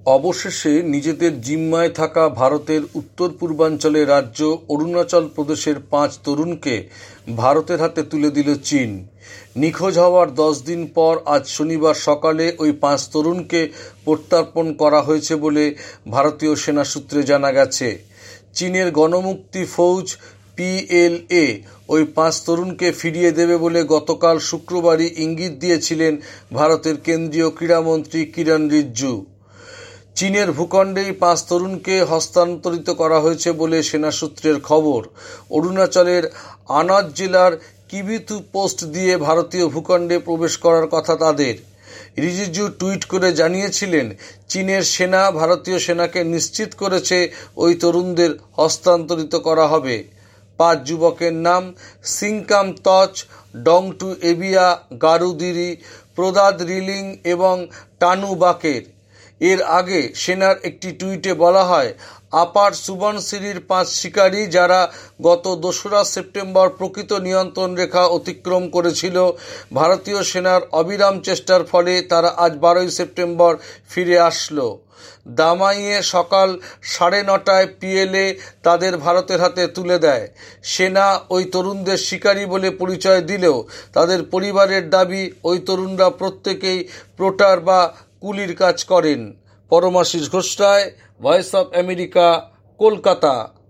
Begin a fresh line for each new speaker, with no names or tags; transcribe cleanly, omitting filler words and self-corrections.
অবশেষে নিজেদের জিম্মায় থাকা ভারতের উত্তর পূর্বাঞ্চলের রাজ্য অরুণাচল প্রদেশের 5 তরুণকে ভারতের হাতে তুলে দিল চীন। নিখোঁজ হওয়ার 10 দিন পর আজ শনিবার সকালে ওই 5 তরুণকে প্রত্যর্পণ করা হয়েছে বলে ভারতীয় সেনা সূত্রে জানা গেছে। চীনের গণমুক্তি ফৌজ PLA ওই 5 তরুণকে ফিরিয়ে দেবে বলে গতকাল শুক্রবারই ইঙ্গিত দিয়েছিলেন ভারতের কেন্দ্রীয় ক্রীড়ামন্ত্রী কিরণ রিজিজু। চীনের ভূখণ্ডেই 5 তরুণকে হস্তান্তরিত করা হয়েছে বলে সেনা সূত্রের খবর। অরুণাচলের আনাজ জেলার কিবিথু পোস্ট দিয়ে ভারতীয় ভূখণ্ডে প্রবেশ করার কথা তাদের। রিজিজু টুইট করে জানিয়েছিলেন, চীনের সেনা ভারতীয় সেনাকে নিশ্চিত করেছে ওই তরুণদের হস্তান্তরিত করা হবে। 5 যুবকের নাম সিংকাম তচ, ডংটু এবিয়া, গারুদিরি, প্রদাদ রিলিং এবং টানু বাকের। এর আগে সেনার একটি টুইটে বলা হয়, আপার সুবনসিরির 5 শিকারী যারা গত 2রা সেপ্টেম্বর প্রকৃত নিয়ন্ত্রণ রেখা অতিক্রম করেছিল, ভারতীয় সেনার অবিরাম চেষ্টার ফলে তারা আজ 12ই সেপ্টেম্বর ফিরে আসলো। দামাইয়ে সকাল 9:30টায় PLA তাদের ভারতের হাতে তুলে দেয়। সেনা ওই তরুণদের শিকারী বলে পরিচয় দিলেও তাদের পরিবারের দাবি ওই তরুণরা প্রত্যেকেই পোর্টার বা কুলির কাজ করেন। Paramashis Ghosh Roy, voice of America, Kolkata.